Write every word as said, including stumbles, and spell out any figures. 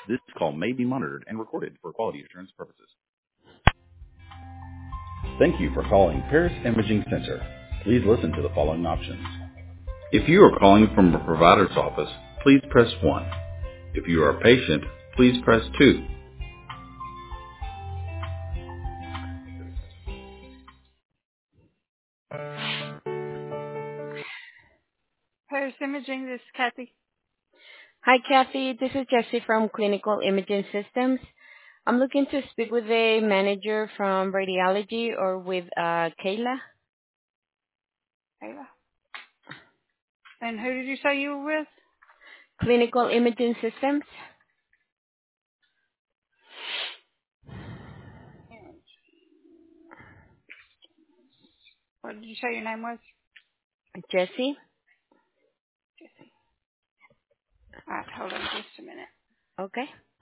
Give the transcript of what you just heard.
This call may be monitored and recorded for quality assurance purposes. Thank you for calling Paris Imaging Center. Please listen to the following options. If you are calling from a provider's office, please press one. If you are a patient, please press two. Paris Imaging, this is Kathy. Hi, Kathy. This is Jessie from Clinical Imaging Systems. I'm looking to speak with a manager from radiology or with uh, Kayla. Ayla. And who did you say you were with? Clinical Imaging Systems. What did you say your name was? Jessie. All right, hold on just a minute. Okay.